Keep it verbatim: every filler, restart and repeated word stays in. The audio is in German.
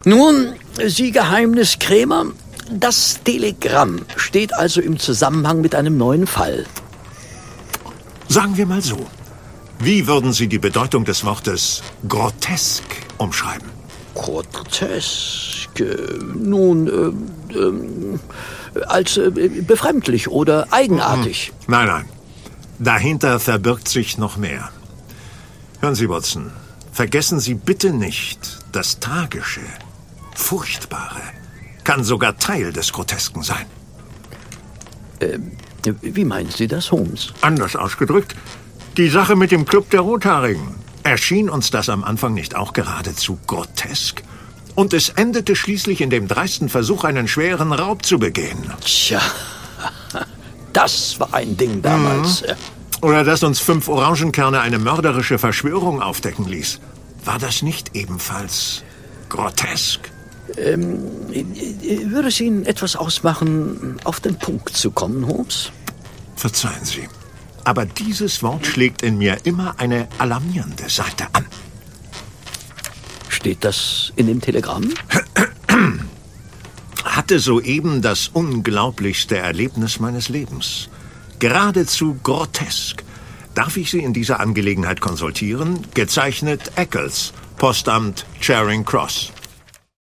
Nun, Sie Geheimniskrämer, das Telegramm steht also im Zusammenhang mit einem neuen Fall. Sagen wir mal so. Wie würden Sie die Bedeutung des Wortes grotesk umschreiben? Grotesk? Äh, nun, äh, äh, als äh, befremdlich oder eigenartig. Hm. Nein, nein. Dahinter verbirgt sich noch mehr. Hören Sie, Watson, vergessen Sie bitte nicht, das Tragische, Furchtbare kann sogar Teil des Grotesken sein. Äh, wie meinen Sie das, Holmes? Anders ausgedrückt, die Sache mit dem Club der Rothaarigen. Erschien uns das am Anfang nicht auch geradezu grotesk? Und es endete schließlich in dem dreisten Versuch, einen schweren Raub zu begehen. Tja, das war ein Ding damals. Mhm. Oder dass uns fünf Orangenkerne eine mörderische Verschwörung aufdecken ließ. War das nicht ebenfalls grotesk? Ähm, würde es Ihnen etwas ausmachen, auf den Punkt zu kommen, Holmes? Verzeihen Sie, aber dieses Wort schlägt in mir immer eine alarmierende Seite an. Steht das in dem Telegramm? Hatte soeben das unglaublichste Erlebnis meines Lebens. Geradezu grotesk. Darf ich Sie in dieser Angelegenheit konsultieren? Gezeichnet Eccles, Postamt Charing Cross.